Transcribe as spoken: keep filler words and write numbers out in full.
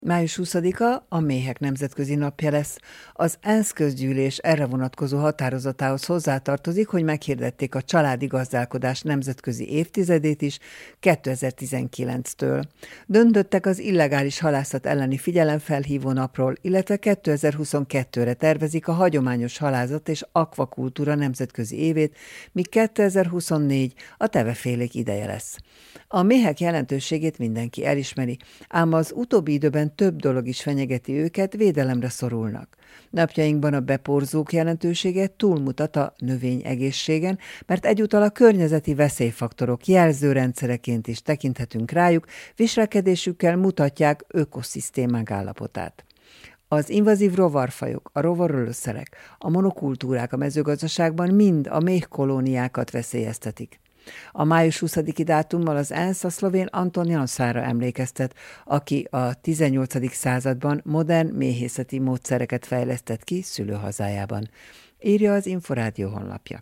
május huszadika a Méhek Nemzetközi Napja lesz. Az ENSZ közgyűlés erre vonatkozó határozatához hozzátartozik, hogy meghirdették a családi gazdálkodás nemzetközi évtizedét is kétezer-tizenkilenctől. Döntöttek az illegális halászat elleni figyelemfelhívó napról, illetve kétezer-huszonkettőre tervezik a hagyományos halászat és akvakultúra nemzetközi évét, míg kétezer-huszonnégy a tevefélék ideje lesz. A méhek jelentőségét mindenki elismeri, ám az utóbbi időben több dolog is fenyegeti őket, védelemre szorulnak. Napjainkban a beporzók jelentősége túlmutat a növényegészségen, mert egyúttal a környezeti veszélyfaktorok jelzőrendszereként is tekinthetünk rájuk, viselkedésükkel mutatják ökoszisztémák állapotát. Az invazív rovarfajok, a rovarölőszerek, a monokultúrák a mezőgazdaságban mind a méhkolóniákat veszélyeztetik. A május huszadiki dátummal az ENSZ a szlovén Anton Janszára emlékeztet, aki a tizennyolcadik században modern méhészeti módszereket fejlesztett ki szülőhazájában, írja az Inforádió honlapja.